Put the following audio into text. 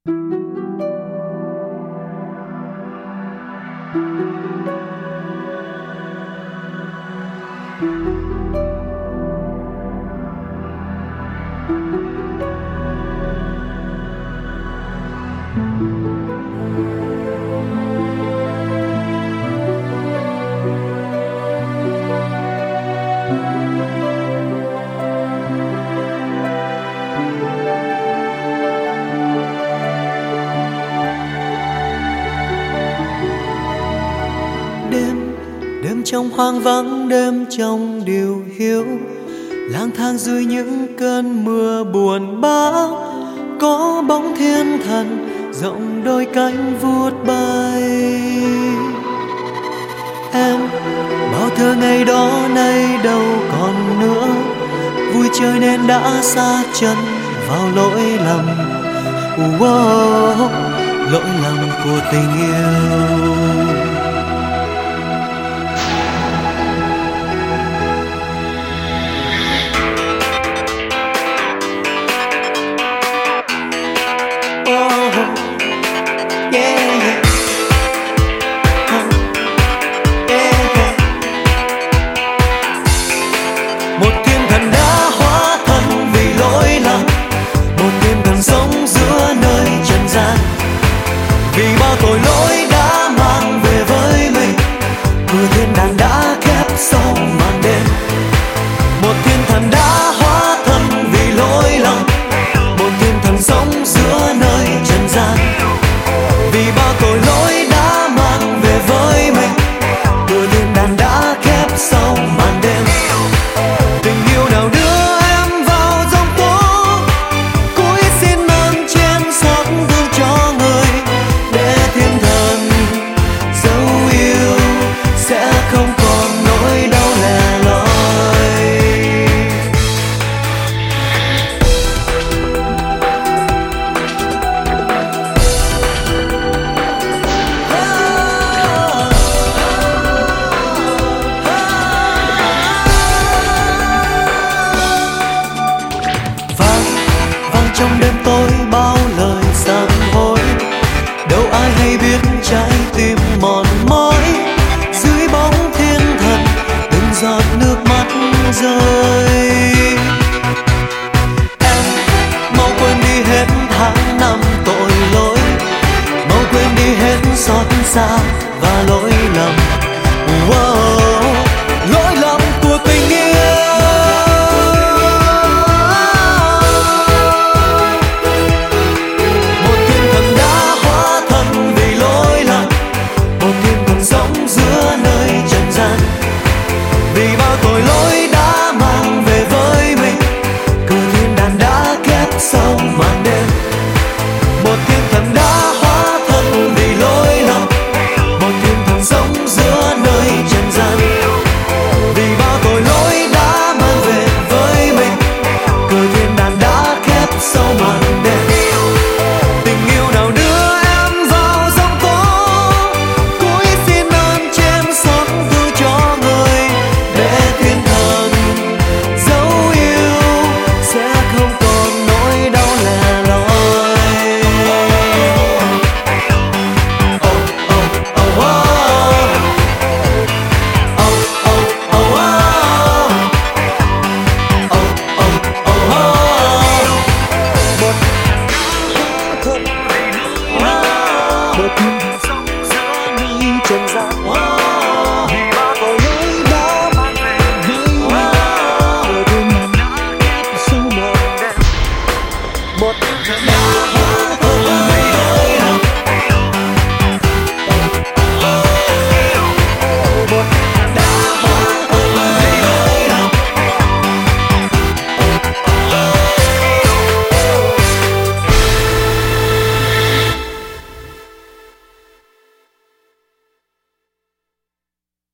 Đêm trong hoang vắng, đêm trong điều hiu, lang thang dưới những cơn mưa buồn bã. Có bóng thiên thần rộng đôi cánh vuốt bay. Em bao thơ ngày đó nay đâu còn nữa, vui chơi nên đã sa chân vào lỗi lầm. Lỗi lầm của tình yêu. Một thiên thần đã hóa thân vì lỗi lầm, một thiên thần sống giữa nơi trần gian. Vì bao tội lỗi đã mang về với mình, cửa thiên đàng đã khép sau màn đêm. Một thiên thần đã hóa thân vì lỗi lầm, một thiên thần sống giữa nơi trần gian. Vì bao tội lỗi đã mang về với mình, cửa thiên đàng đã khép sau màn đêm. Tình yêu nào đưa em vào giông tố, cúi xin ơn trên xót thương cho người, để thiên thần dấu yêu sẽ không còn nỗi đau lẻ loi. Vang trong đêm tối bao lời sám hối, đâu ai hay biết trái tim mòn mỏi. Dưới bóng thiên thần từng giọt nước mắt rơi. Em mau quên đi hết tháng năm tội lỗi, mau quên đi hết xót xa và lỗi lầm. Lỗi lầm của tình yêu. Một thiên thần đã hóa thân vì lỗi lầm, một thiên thần sống giữa nơi trần gian. Vì bao tội lỗi đã mang về với mình, cửa thiên đàng đã khép sau màn đêm. Một thiên thần đã hóa thân vì lỗi lầm, một thiên thần sống giữa nơi trần gian. Vì bao tội lỗi đã mang về với mình, cửa thiên đàng đã khép sau màn đêm. Tình yêu nào đưa em vào giông tố, cúi xin ơn trên xót thương cho người, để thiên thần dấu yêu sẽ không còn nỗi đau lẻ loi. Một thiên thần sống giữa nơi trần gian.